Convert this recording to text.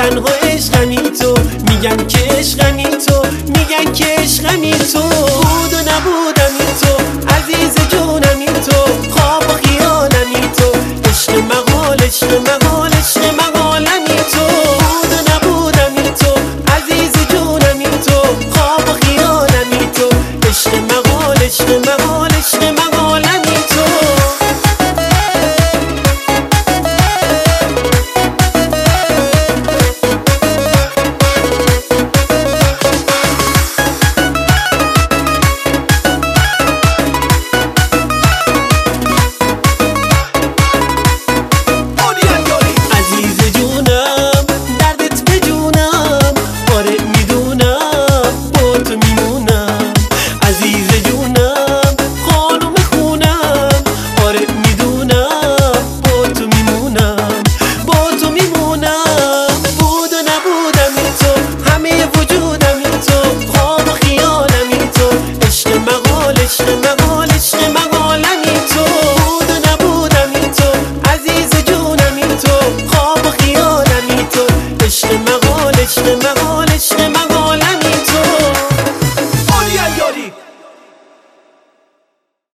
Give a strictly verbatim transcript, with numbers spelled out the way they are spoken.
تنها عشقمی تو، میگن که عشقمی تو، میگن که عشقمی تو. بود و نبودمی تو، عزیز جونمی تو، خواب و خیالمی تو، عشق مقال عشق مقال عشق مقالمی تو. بود و نبودمی تو، عزیز جونمی تو، خواب و خیالمی تو، عشق مقال عشق مقال عشق مقال